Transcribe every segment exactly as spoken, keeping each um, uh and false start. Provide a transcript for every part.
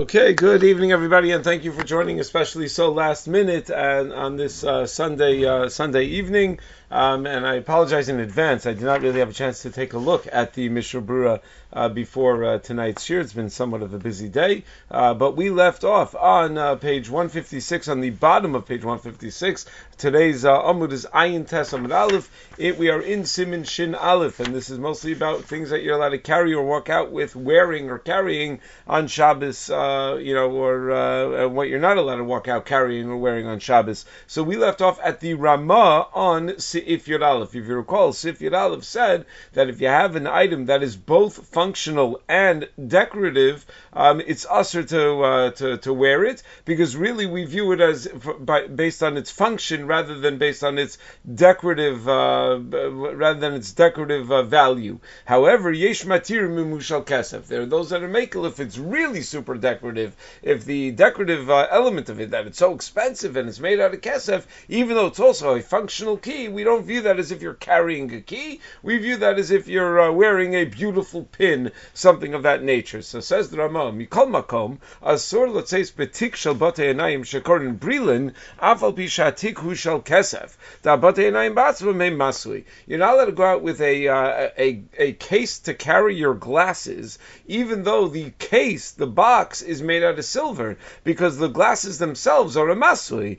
Okay, good evening, everybody, and thank you for joining, especially so last minute and on this uh, Sunday uh, Sunday evening. Um, and I apologize in advance. I did not really have a chance to take a look at the Mishnah Berurah uh, before uh, tonight's shir. It's been somewhat of a busy day, uh, but we left off on uh, page one fifty-six, on the bottom of page one fifty-six. Today's uh, Amud is Ayin Tes Amud Aleph. It, we are in Siman Shin Aleph, and this is mostly about things that you're allowed to carry or walk out with, wearing or carrying on Shabbos, uh, you know, or uh, what you're not allowed to walk out carrying or wearing on Shabbos. So we left off at the Ramah on Seif Yud Aleph. If you recall, Seif Yud Aleph said that if you have an item that is both functional and decorative, um, it's usher to, uh, to to wear it, because really we view it as by, based on its function rather than based on its decorative uh, rather than its decorative uh, value. However, yesh matir mimushal kesef. There are those that are makel if it's really super decorative, if the decorative uh, element of it, that it's so expensive and it's made out of kesef, even though it's also a functional key, we don't view that as if you're carrying a key. We view that as if you're uh, wearing a beautiful pin, something of that nature. So says the Ramah, mikol makom asur lotzeis betik shel batei enayim shekorin brilin afal pi shatik hu shel kesef da batei enayim batzva me masui. You're not allowed to go out with a, uh, a a case to carry your glasses, even though the case, the box, is made out of silver, because the glasses themselves are a masui.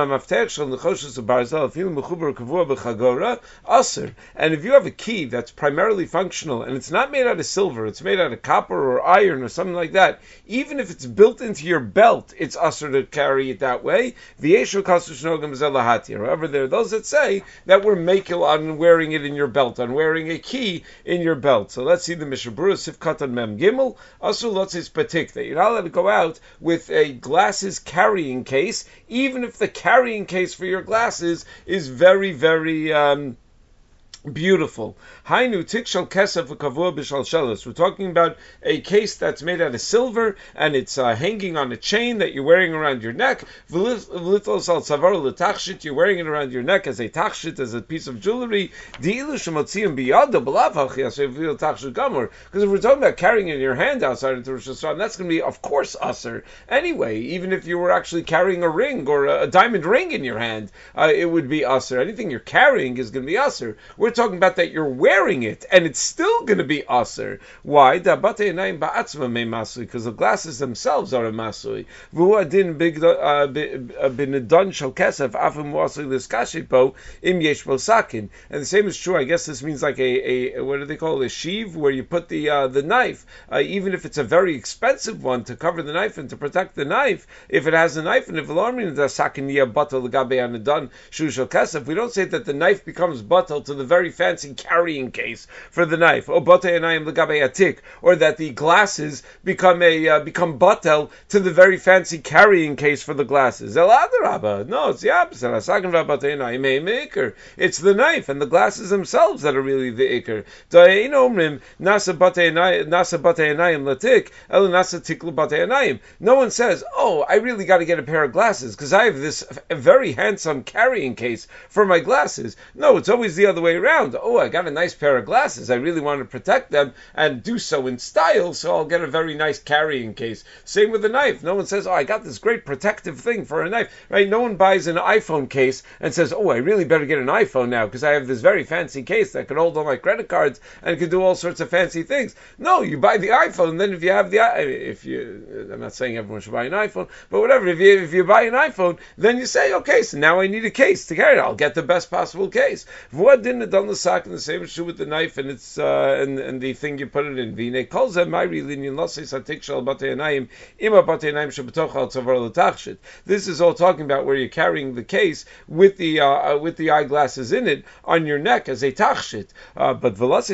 And if you have a key that's primarily functional and it's not made out of silver, it's made out of copper or iron or something like that, even if it's built into your belt, it's usher to carry it that way. However, there are those that say that we're makel on wearing it in your belt, on wearing a key in your belt. So let's see the Mishnah Berurah Sifkat on Mem Gimel. Asur lotzis patik, that you're not allowed to go out with a glasses carrying case, even if the carrying case for your glasses is very, very um, beautiful. Hainu tikshal kesef v'kavua b'shalshelos. We're talking about a case that's made out of silver and it's uh, hanging on a chain that you're wearing around your neck. V'litos al tzavar l'tachshit. You're wearing it around your neck as a tachshit, as a piece of jewelry. Di'ilu shemotziim biyada b'lav hachiyas v'il tachshit gamor. Because if we're talking about carrying it in your hand outside into Rosh Hashanah, that's going to be, of course, usher. Anyway, even if you were actually carrying a ring or a, a diamond ring in your hand, uh, it would be usher. Anything you're carrying is going to be usher. We're talking about that you're wearing it, and it's still going to be aser. Why? Because the glasses themselves are a masui. And the same is true. I guess this means like a, a what do they call it? A sheave, where you put the uh, the knife, uh, even if it's a very expensive one to cover the knife and to protect the knife. If it has a knife, and if we don't say that the knife becomes batal to the very fancy carrying case for the knife, or or that the glasses become a uh, become batel to the very fancy carrying case for the glasses. No, it's the opposite. It's the knife and the glasses themselves that are really the ikr. No one says, oh, I really got to get a pair of glasses because I have this very handsome carrying case for my glasses. No, it's always the other way around. Oh, I got a nice pair of glasses. I really want to protect them and do so in style, so I'll get a very nice carrying case. Same with the knife. No one says, oh, I got this great protective thing for a knife. Right? No one buys an iPhone case and says, oh, I really better get an iPhone now because I have this very fancy case that can hold all my credit cards and can do all sorts of fancy things. No, you buy the iPhone, and then if you have the, if you, I'm not saying everyone should buy an iPhone, but whatever, if you, if you buy an iPhone, then you say, okay, so now I need a case to carry it. I'll get the best possible case. What didn't it done the sock, and the same is true with the knife and it's uh, and, and the thing you put it in. Vine calls them my religion. This is all talking about where you're carrying the case with the uh, with the eyeglasses in it on your neck as a tachshit. Uh, but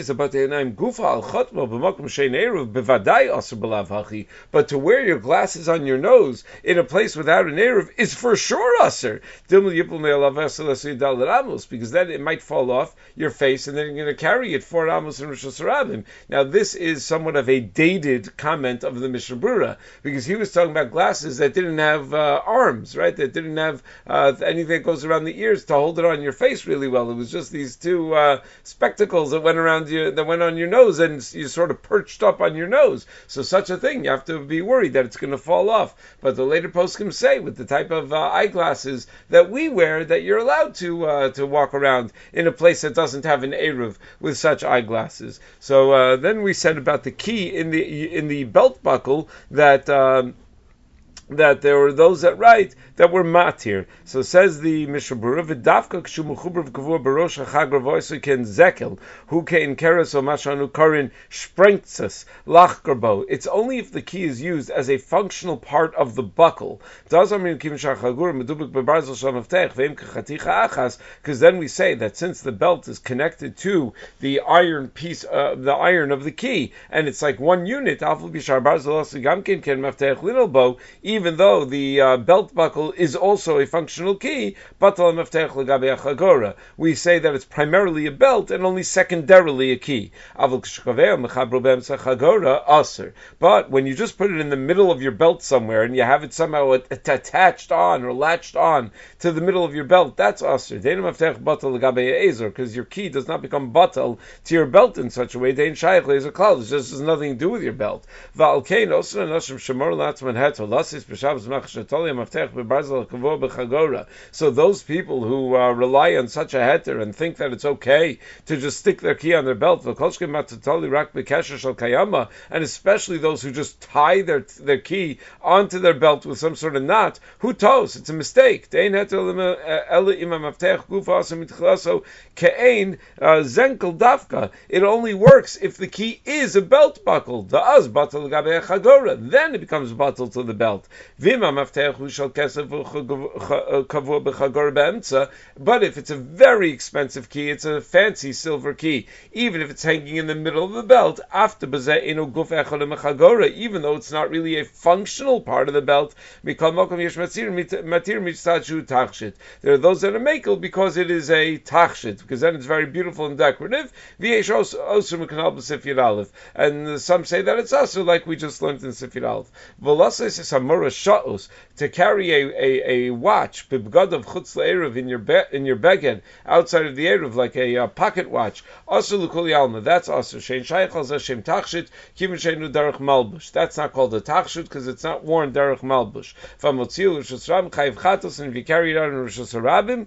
but to wear your glasses on your nose in a place without an eruv is for sure aser. Because then it might fall off. your face, and then you're going to carry it four amos in Rosh Hashanah. Now, this is somewhat of a dated comment of the Mishnah Berurah, because he was talking about glasses that didn't have uh, arms, right? That didn't have uh, anything that goes around the ears to hold it on your face really well. It was just these two uh, spectacles that went around you, that went on your nose, and you sort of perched up on your nose. So such a thing, you have to be worried that it's going to fall off. But the later poskim say, with the type of uh, eyeglasses that we wear, that you're allowed to uh, to walk around in a place that doesn't have an eruv with such eyeglasses. So uh, then we said about the key in the in the belt buckle that. Um, that there were those that write that were matir. So says the Mishnah Berurah, v'dafka kshu mechuber v'kavua barosh hachag ravoisu ken zekel hu kein keres o mashanu karin sprengtzes lach garbo. It's only if the key is used as a functional part of the buckle. Because then we say that since the belt is connected to the iron piece, uh, the iron of the key, and it's like one unit, even though the uh, belt buckle is also a functional key, we say that it's primarily a belt and only secondarily a key. But when you just put it in the middle of your belt somewhere and you have it somehow attached on or latched on to the middle of your belt, that's aser. Because your key does not become batal to your belt in such a way. It just has nothing to do with your belt. So those people who uh, rely on such a heter and think that it's okay to just stick their key on their belt, and especially those who just tie their their key onto their belt with some sort of knot, who toes? It's a mistake. It only works if the key is a belt buckle. Then it becomes batal to the belt. But if it's a very expensive key, it's a fancy silver key, even if it's hanging in the middle of the belt, even though it's not really a functional part of the belt, there are those that are makel because it is a tachshit, because then it's very beautiful and decorative. And some say that it's also like we just learned in Sifir Aleph. To carry a, a, a watch of chutz le'eruv in your be, in your beged outside of the eruv, like a uh, pocket watch, also l'kuli alma, that's also shein shayich al zashem tachshit kivin sheinu derech malbush. That's not called a tachshit because it's not worn derech malbush. V'amotziu l'rishus rabim chayiv chatos, and if you carry it out in rishus harabim,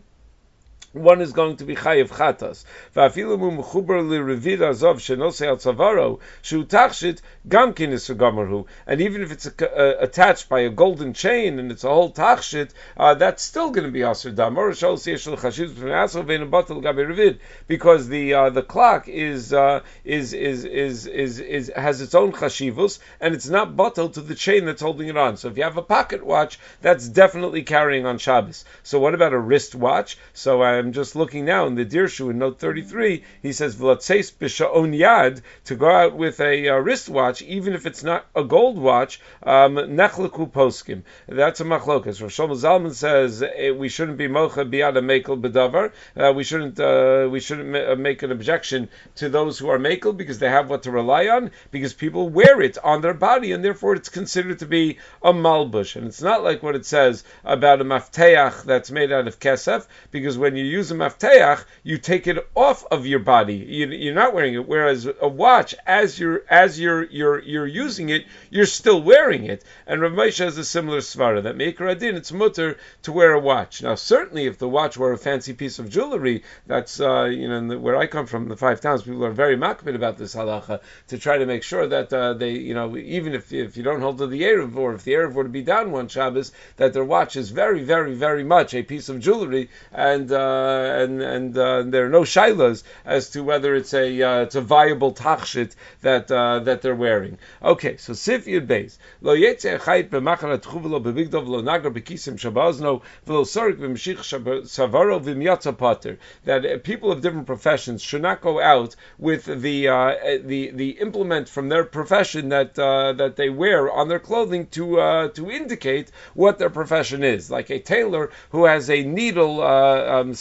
one is going to be chayiv chatas. Va'afilu mu mechuber li'revid azov shenosei al tzavaro shu tachshit gamkin is sugamarhu. And even if it's a, uh, attached by a golden chain and it's a whole tachshit, uh, that's still going to be aser dam. Or shol seishul chashiv b'nasol ve'in batel gabe revid, because the uh, the clock is uh, is, is is is is has its own chashivus and it's not batel to the chain that's holding it on. So if you have a pocket watch, that's definitely carrying on Shabbos. So what about a wrist watch? So I'm just looking now in the Dirshu in note thirty-three. He says v'latzeis b'sha'on yad, to go out with a uh, wristwatch, even if it's not a gold watch. Um, Nechleku poskim. That's a machlokas. Rosh Shlomo Zalman says eh, we shouldn't be mocha biyad a mekel bedavar. Uh, we shouldn't uh, we shouldn't ma- make an objection to those who are mekel because they have what to rely on, because people wear it on their body and therefore it's considered to be a malbush. And it's not like what it says about a mafteach that's made out of kesef, because when you use a mafteach, you take it off of your body. You, you're not wearing it. Whereas a watch, as you're as you're you're you're using it, you're still wearing it. And Rav Moshe has a similar svara that Meikar Adin, it's mutter to wear a watch. Now, certainly, if the watch were a fancy piece of jewelry, that's uh, you know the, where I come from, the five towns, people are very makbid about this halacha to try to make sure that uh, they, you know, even if if you don't hold to the erev, or if the erev were to be down one Shabbos, that their watch is very, very, very much a piece of jewelry, and. Uh, Uh, and and uh, there are no shilas as to whether it's a uh, it's a viable tachshit that uh, that they're wearing. Okay, so Sif Yud Beis lo yetze chayit b'machanat chuvelo b'bigdov lo nagar b'kisim shabazno v'lo sorik b'mshich savaro v'myatza pater. That uh, people of different professions should not go out with the uh, the the implement from their profession that uh, that they wear on their clothing to uh, to indicate what their profession is. Like a tailor who has a needle uh, um,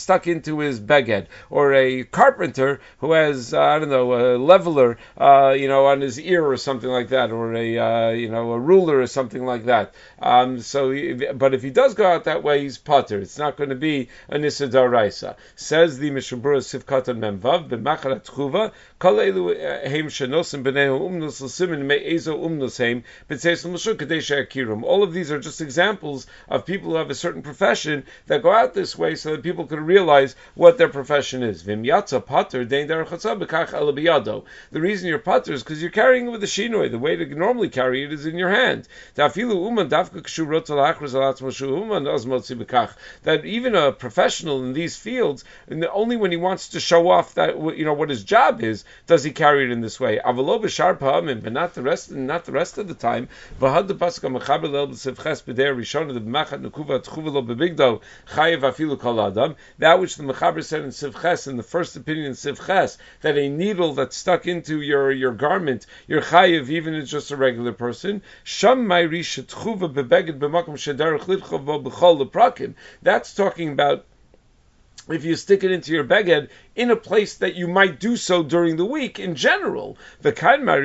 stuck into his beged, or a carpenter who has, uh, I don't know, a leveler, uh, you know, on his ear or something like that, or a, uh, you know, a ruler or something like that. Um, so, he, but if he does go out that way, he's potter. It's not going to be a nisa d'oraisa. Says the Mishnah Berurah Sivkatan Memvav b'macharat chuva kol elu heim shenosim b'nei umnus l'simin me'ezo umnus heim b'tzeis l'mashur kadei she'akirum. All of these are just examples of people who have a certain profession that go out this way so that people can realize what their profession is. V'im yatza potter dein derech chatzah b'kach ela b'yado. The reason you're potter is because you're carrying it with a shinoi. The way to normally carry it is in your hand. Ta'afilu uman dafka k'shu rotz alachros alatzmo shu uman oz motzi b'kach. That even a professional in these fields, only when he wants to show off that, you know, what his job is, does he carry it in this way. Avalo b'shar pa'amim, but not the rest, not the rest of the time. V'had the pasuk ha'mechaber le'el b'sivches b'der rishon the b'machat nekuva tchuva lo b'bigdo chayev afilu kol adam. That which the mechaber said in sivches, in the first opinion in sivches, that a needle that's stuck into your, your garment, your chayev, even if it's just a regular person. Sham ma'iri shetchuva b'beged b'makom shederech lidchov bo b'chol leprakim. That's talking about if you stick it into your beged in a place that you might do so during the week in general. But over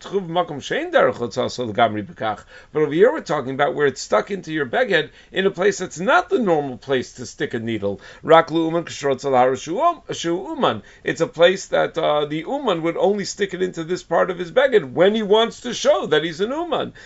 here we're talking about where it's stuck into your beged in a place that's not the normal place to stick a needle. It's a place that uh, the uman would only stick it into this part of his beged when he wants to show that he's an uman.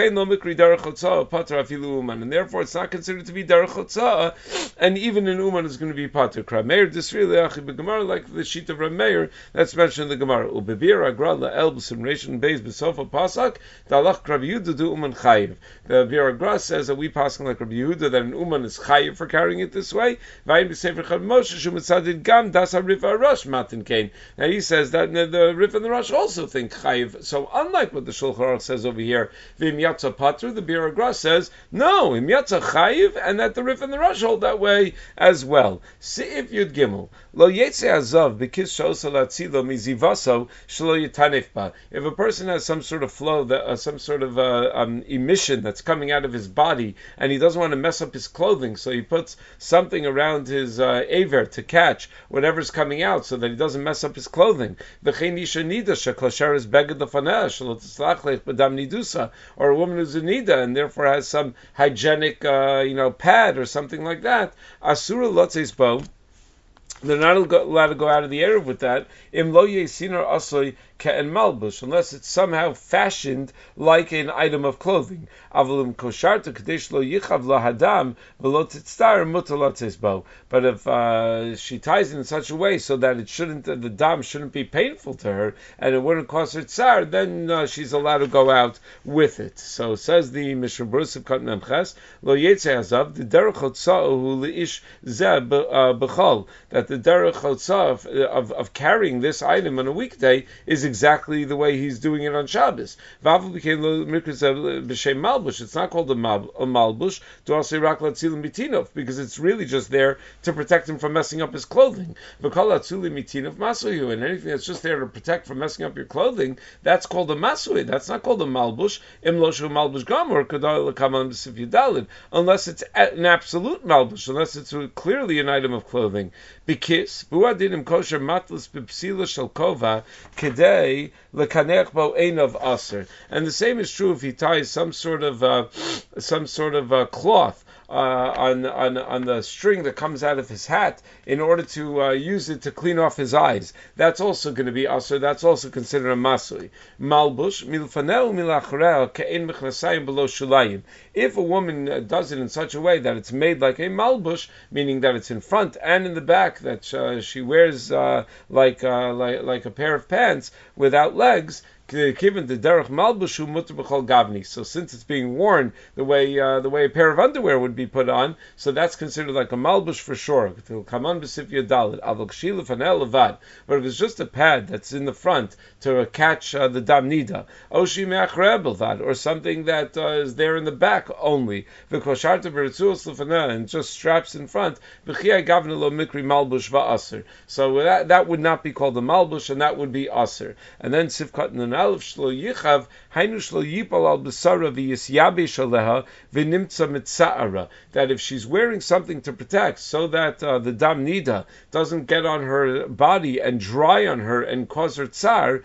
And therefore it's not considered to be derech chotzah, and even an uman is going to be pater. Krameir disrili achi b'gemara, like the sheet of Rameir that's mentioned in the Gemara. Ubebir agra la'el b'simration beis b'sofa pasak dalach Rabbi Yehuda du uman chayiv. The Bir Agra says that we pass like Rabbi Yehuda that an uman is chayiv for carrying it this way. Vayim b'sefer Chav Moshe shu mitzadid gam das ha'rif ha'rosh matin kain. Now he says that the Rif and the Rosh also think chayiv. So unlike what the Shulchan Aruch says over here, v'im yatza patru, the Bir Agra says no, im yatza chayiv, and that the Rif and the Rosh hold that way as well. If Yud Gimel lo yetze azav b'kis sha'osa latzilo mizivaso shelo yitanef ba. If a person has some sort of flow, that uh, some sort of uh, um, emission that's coming out of his body, and he doesn't want to mess up his clothing, so he puts something around his uh, aver to catch whatever's coming out, so that he doesn't mess up his clothing. V'chein isha nida sheklasher is beged lefaneh shelo tislach lech b'dam nidusa, or a woman who's a nida and therefore has some hygienic, uh, you know, pad or something like that. Asura lotzes bo. They're not allowed to go out of the Erev with that. Im lo yesinar asoy ke'en malbush, unless it's somehow fashioned like an item of clothing. Avalim kosharta kadesh lo yichav lo hadam v'lo titztar mutalates bo. But if uh, she ties it in such a way so that it shouldn't, the dam shouldn't be painful to her, and it wouldn't cause her tsar, then uh, she's allowed to go out with it. So says the Mishnah Berurah Sivkat Memches, lo yetze hazav the derech chotza'u leish zeh b'chol, that the derech chotzah of, of, of carrying this item on a weekday is exactly the way he's doing it on Shabbos. It's not called a, mal, a malbush because it's really just there to protect him from messing up his clothing. And anything that's just there to protect from messing up your clothing, that's called a masui. That's not called a malbush. Unless it's an absolute malbush, unless it's clearly an item of clothing. Because buadinim kosher matlas b'psila shel kova kedei lekanech bo ein of aser. And the same is true if he ties some sort of uh, some sort of uh, cloth uh, on on on the string that comes out of his hat in order to uh, use it to clean off his eyes. That's also going to be aser. That's also considered a masui. Malbush milfanel milachrel ke'ein mechnasayim below shulayim. If a woman uh, does it in such a way that it's made like a malbush, meaning that it's in front and in the back, that uh, she wears uh, like, uh, like like a pair of pants without legs, given the derech malbushu mutter b'chol gavni. So since it's being worn the way uh, the way a pair of underwear would be put on, so that's considered like a malbush for sure. But if it's just a pad that's in the front to catch uh, the dam nida, oshi me'achre'el or something that uh, is there in the back only, and just straps in front, so that that would not be called a malbush, and that would be aser. And then sifkat and Aleph shlo yichav hainu shlo yipol al besara v'yisyabesh aleha v'nimtza mitza'ara. That if she's wearing something to protect, so that uh, the dam nida doesn't get on her body and dry on her and cause her tsar,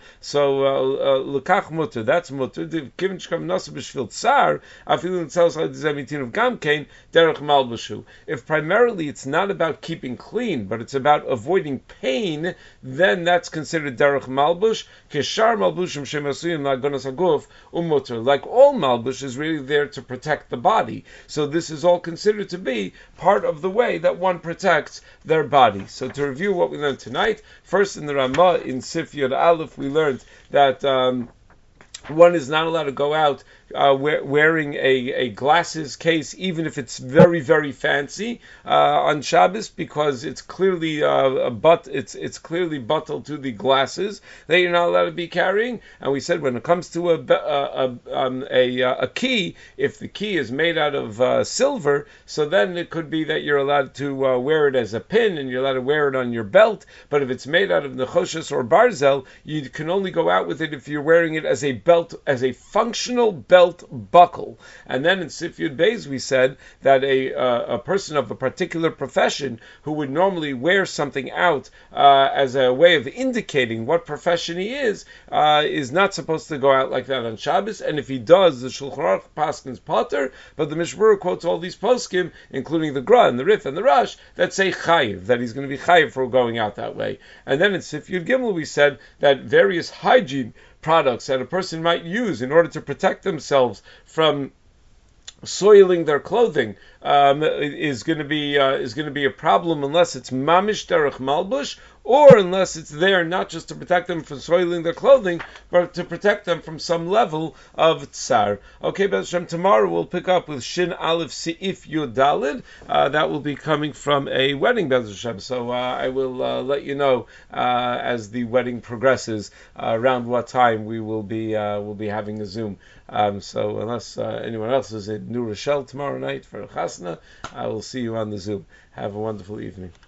so lekach mutter, that's mutter. Given shkam nasa b'shvil tsar, afilin tzels ha'dizemitin of gamkein derech malbushu. If primarily it's not about keeping clean, but it's about avoiding pain, then that's considered derech malbush. Keshar malbushim shemasuyim la'gonas haguf umutter. Like all malbush is really there to protect the body. So this is all considered to be part of the way that one protects their body. So to review what we learned tonight, first in the Ramah in Sif Yod Aleph, we learned that um, one is not allowed to go out uh, we- wearing a, a glasses case, even if it's very, very fancy uh, on Shabbos, because it's clearly uh, a but it's it's clearly bottled to the glasses that you're not allowed to be carrying. And we said when it comes to a a a, um, a, a key, if the key is made out of uh, silver, so then it could be that you're allowed to uh, wear it as a pin and you're allowed to wear it on your belt. But if it's made out of nechoshes or barzel, you can only go out with it if you're wearing it as a belt, as a functional belt buckle. And then in Sif Yud Beis we said that a uh, a person of a particular profession who would normally wear something out uh, as a way of indicating what profession he is uh, is not supposed to go out like that on Shabbos. And if he does, the Shulchan Aruch paskins potter, but the Mishmur quotes all these poskim, including the Gra and the Rif and the Rash, that say chayiv, that he's going to be chayiv for going out that way. And then in Sif Yud Gimel we said that various hygiene products that a person might use in order to protect themselves from soiling their clothing um, is going to be uh, is going to be a problem unless it's mamish derech malbush, or unless it's there not just to protect them from soiling their clothing, but to protect them from some level of tsar. Okay, Bez Hashem, tomorrow we'll pick up with Shin Aleph Seif Yud Dalid. Uh, that will be coming from a wedding, Bez Hashem. So uh, I will uh, let you know uh, as the wedding progresses uh, around what time we will be uh, will be having a Zoom. Um, so unless uh, anyone else is in New Rochelle tomorrow night for a chasna, I will see you on the Zoom. Have a wonderful evening.